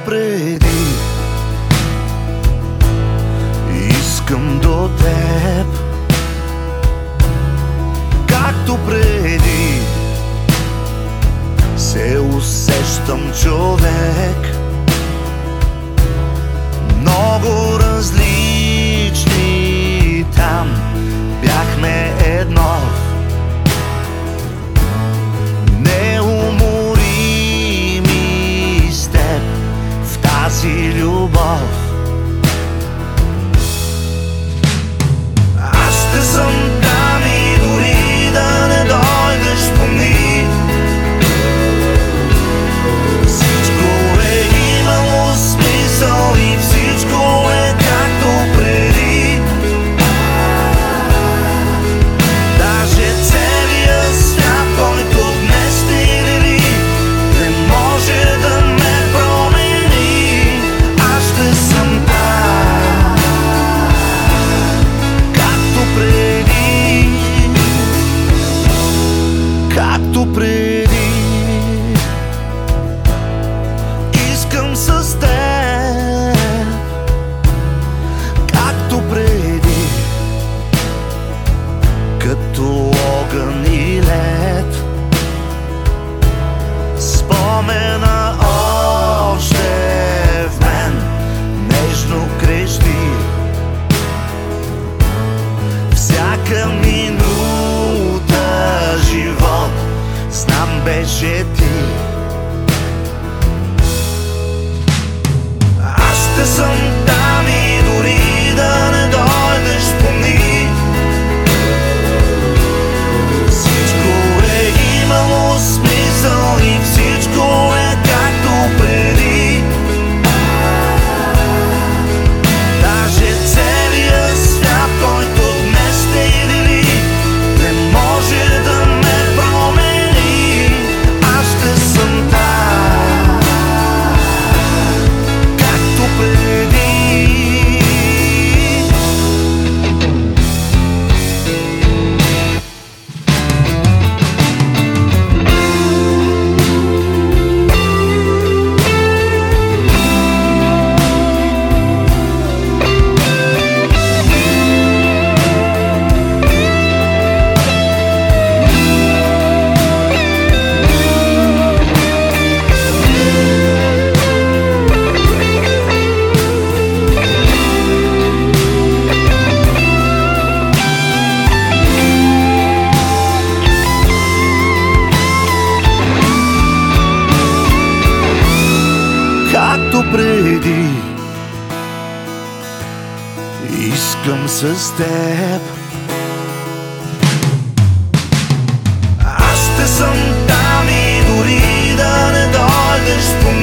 преди. Искам до теб, както преди. Се усещам човек, много различни там бяхме едно. Неуморими с теб в тази любов. Аз ще съм там и дори да не дойдеш по ми. Всичко е имало смисъл и всичко е както преди. Даже целият свят, който днес те дели, не може да ме промени. Аз ще съм там, както преди, както преди. Искам с теб, както преди, като огън и лед. Спомена още в мен нежно крещи. Всяка минута живот знам беше ти. Аз ще съм там и дори да не дойдеш по ми. Всичко е имало смисъл и всичко е както преди. Даже целият свят, който днес те дели, не може да ме промени. Аз ще съм там, както преди. Както преди, искам с теб. Аз ще съм там и дори да не дойдеш по